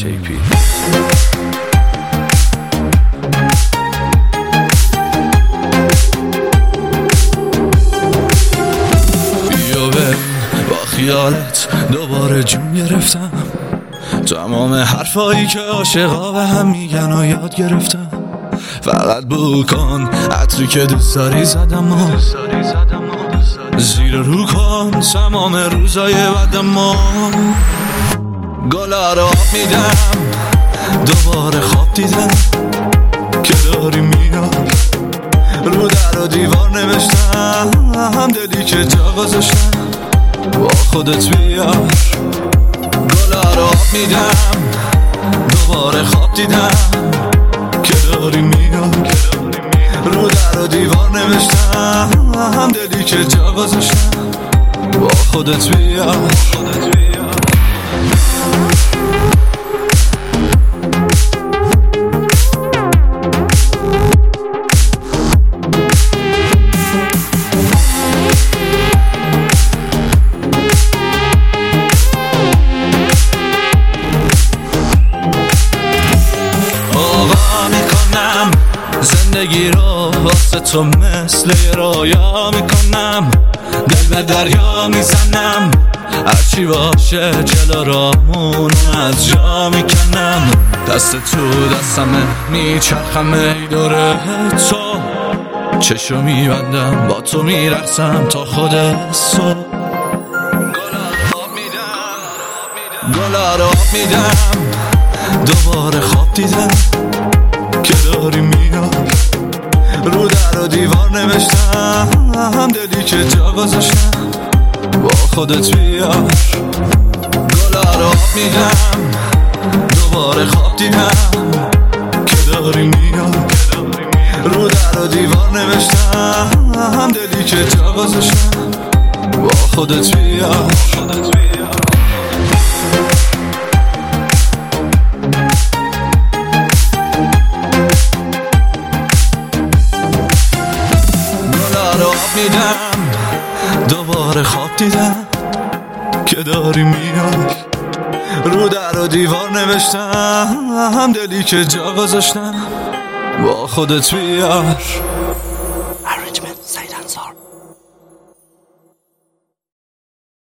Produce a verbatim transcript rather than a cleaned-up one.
اس جی پی. بیا بریم با خیالت دوباره جون گرفتم، تمام حرفایی که عاشقا به هم میگن و یاد گرفتم. فقط بو کن عطری که دوست داری زدم و زیر رو کن تمام روزای بعدم و گلا رو آب میدم. دوباره خواب دیدم که داری میاد، رو در و دیوار نوشتم دلی که جا گذاشتم با خودت بیار. گلا رو آب میدم. دوباره خواب دیدم که داری میاد، رو در و دیوار نوشتم دلی که جا گذاشتم با خودت بیار. زندگی رو واسه تو مثل یه رویا میکنم، دل به دریا میزنم، هرچی باشه جلو رامون از جا میکنم. دست تو دستمه میچرخم ای دوره تو، چشو میبندم با تو میرقصم تا خود صبح. گلا رو آب میدم. دوباره خواب دیدم که داری میاد، رو در و دیوار نوشتم دلی که جا گذاشتم با خودت بیار. گلا رو آب میدم. دوباره خواب دیدم که داری میاد، رو در و دیوار نوشتم دلی که جا گذاشتم با خودت بیار. میدم. دوباره خواب دیدم که داری میاد، رو در و دیوار نوشتم دلی که جا گذاشتم با خودت بیار.